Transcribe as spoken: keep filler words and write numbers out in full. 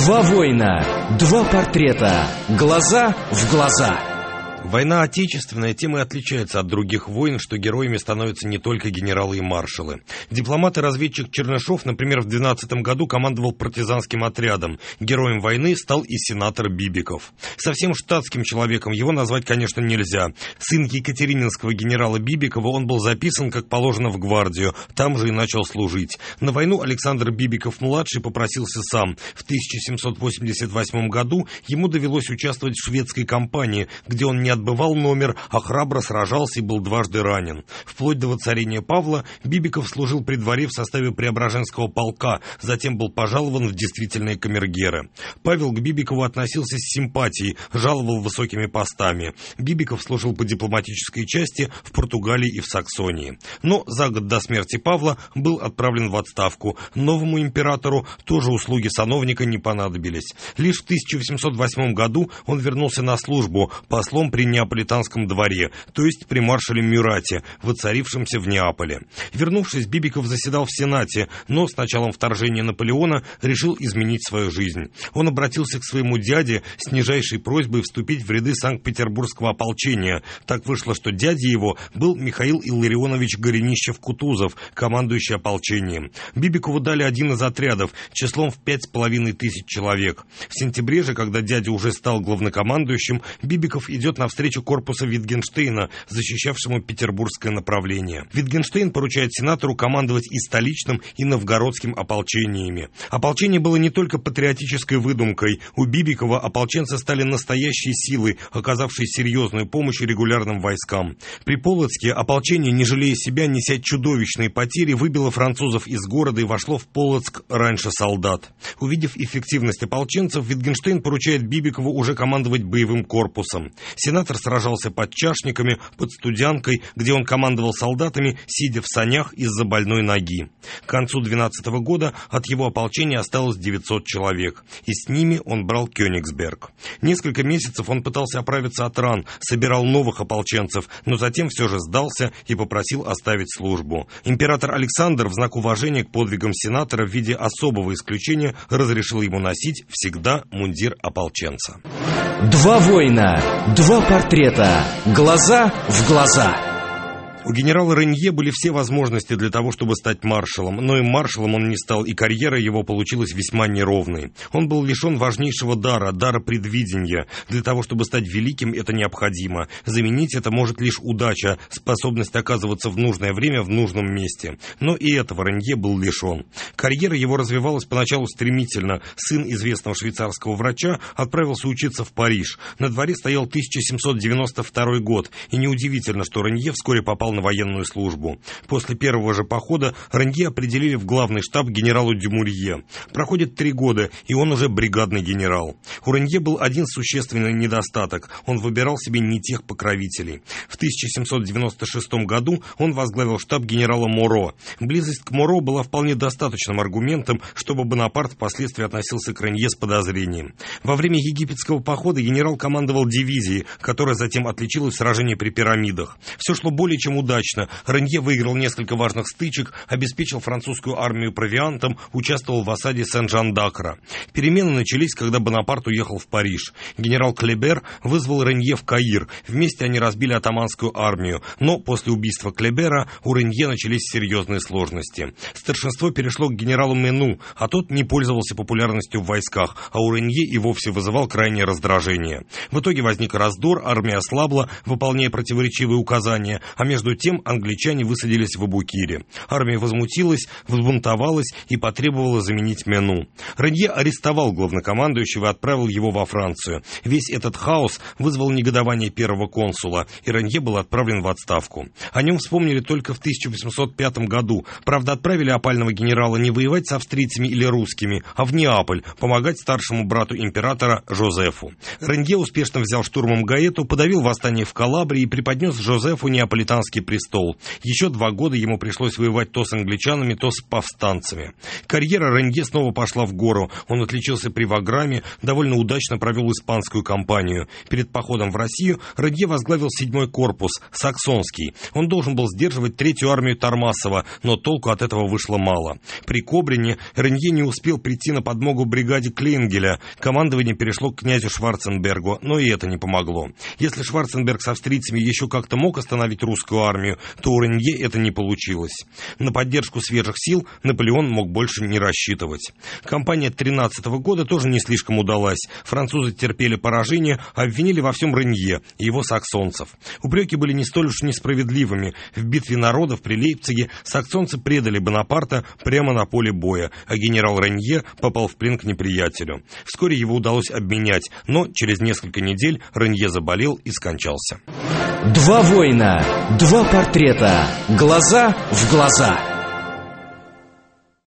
Два воина, два портрета, глаза в глаза. Война Отечественная тем и отличается от других войн, что героями становятся не только генералы и маршалы. Дипломат и разведчик Чернышов, например, в двенадцатом году командовал партизанским отрядом. Героем войны стал и сенатор Бибиков. Совсем штатским человеком его назвать, конечно, нельзя. Сын екатерининского генерала Бибикова, он был записан, как положено, в гвардию. Там же и начал служить. На войну Александр Бибиков-младший попросился сам. В тысяча семьсот восемьдесят восьмом году ему довелось участвовать в шведской кампании, где он не отбывал номер, а храбро сражался и был дважды ранен. Вплоть до воцарения Павла Бибиков служил при дворе в составе Преображенского полка, затем был пожалован в действительные камергеры. Павел к Бибикову относился с симпатией, жаловал высокими постами. Бибиков служил по дипломатической части в Португалии и в Саксонии. Но за год до смерти Павла был отправлен в отставку. Новому императору тоже услуги сановника не понадобились. Лишь в тысяча восемьсот восьмом году он вернулся на службу послом при Неаполитанском дворе, то есть при маршале Мюрате, воцарившемся в Неаполе. Вернувшись, Бибиков заседал в Сенате, но с началом вторжения Наполеона решил изменить свою жизнь. Он обратился к своему дяде с нижайшей просьбой вступить в ряды Санкт-Петербургского ополчения. Так вышло, что дядя его был Михаил Илларионович Горенищев-Кутузов, командующий ополчением. Бибикову дали один из отрядов, числом в пять с половиной тысяч человек. В сентябре же, когда дядя уже стал главнокомандующим, Бибиков идет на встречу корпуса Витгенштейна, защищавшему петербургское направление. Витгенштейн поручает сенатору командовать и столичным, и новгородским ополчениями. Ополчение было не только патриотической выдумкой. У Бибикова ополченцы стали настоящей силой, оказавшей серьезную помощь регулярным войскам. При Полоцке ополчение, не жалея себя, неся чудовищные потери, выбило французов из города и вошло в Полоцк раньше солдат. Увидев эффективность ополченцев, Витгенштейн поручает Бибикову уже командовать боевым корпусом. Сенатор сражался под Чашниками, под Студянкой, где он командовал солдатами, сидя в санях из-за больной ноги. К концу двенадцатого года от его ополчения осталось девятьсот человек, и с ними он брал Кёнигсберг. Несколько месяцев он пытался оправиться от ран, собирал новых ополченцев, но затем все же сдался и попросил оставить службу. Император Александр в знак уважения к подвигам сенатора в виде особого исключения разрешил ему носить всегда мундир ополченца. Два воина, два портрета, глаза в глаза. У генерала Ренье были все возможности для того, чтобы стать маршалом, но и маршалом он не стал, и карьера его получилась весьма неровной. Он был лишен важнейшего дара, дара предвидения. Для того, чтобы стать великим, это необходимо. Заменить это может лишь удача, способность оказываться в нужное время в нужном месте. Но и этого Ренье был лишен. Карьера его развивалась поначалу стремительно. Сын известного швейцарского врача отправился учиться в Париж. На дворе стоял тысяча семьсот девяносто второй год, и неудивительно, что Ренье вскоре попал на военную службу. После первого же похода Ренье определили в главный штаб генералу Дюмурье. Проходит три года, и он уже бригадный генерал. У Ренье был один существенный недостаток. Он выбирал себе не тех покровителей. В тысяча семьсот девяносто шестом году он возглавил штаб генерала Моро. Близость к Моро была вполне достаточным аргументом, чтобы Бонапарт впоследствии относился к Ренье с подозрением. Во время египетского похода генерал командовал дивизией, которая затем отличилась в сражении при пирамидах. Все шло более чем удачно. Ренье выиграл несколько важных стычек, обеспечил французскую армию провиантом, участвовал в осаде Сен-Жан-Д'Акра. Перемены начались, когда Бонапарт уехал в Париж. Генерал Клебер вызвал Ренье в Каир. Вместе они разбили оттоманскую армию. Но после убийства Клебера у Ренье начались серьезные сложности. Старшинство перешло к генералу Мену, а тот не пользовался популярностью в войсках, а у Ренье и вовсе вызывал крайнее раздражение. В итоге возник раздор, армия ослабла, выполняя противоречивые указания, а между тем англичане высадились в Абукире. Армия возмутилась, взбунтовалась и потребовала заменить Мену. Ренье арестовал главнокомандующего и отправил его во Францию. Весь этот хаос вызвал негодование первого консула, и Ренье был отправлен в отставку. О нем вспомнили только в тысяча восемьсот пятом году. Правда, отправили опального генерала не воевать с австрийцами или русскими, а в Неаполь, помогать старшему брату императора Жозефу. Ренье успешно взял штурмом Гаэту, подавил восстание в Калабрии и преподнес Жозефу неаполитанский престол. Еще два года ему пришлось воевать то с англичанами, то с повстанцами. Карьера Ренье снова пошла в гору. Он отличился при Ваграме, довольно удачно провел испанскую кампанию. Перед походом в Россию Ренье возглавил седьмой корпус, саксонский. Он должен был сдерживать третью армию Тормасова, но толку от этого вышло мало. При Кобрине Ренье не успел прийти на подмогу бригаде Клейнгеля. Командование перешло к князю Шварценбергу, но и это не помогло. Если Шварценберг с австрийцами еще как-то мог остановить русскую армию, то у Ренье это не получилось. На поддержку свежих сил Наполеон мог больше не рассчитывать. Кампания тринадцатого года тоже не слишком удалась. Французы терпели поражение, обвинили во всем Ренье и его саксонцев. Упреки были не столь уж несправедливыми. В битве народов при Лейпциге саксонцы предали Бонапарта прямо на поле боя, а генерал Ренье попал в плен к неприятелю. Вскоре его удалось обменять, но через несколько недель Ренье заболел и скончался. Два воина, два портрета. Глаза в глаза.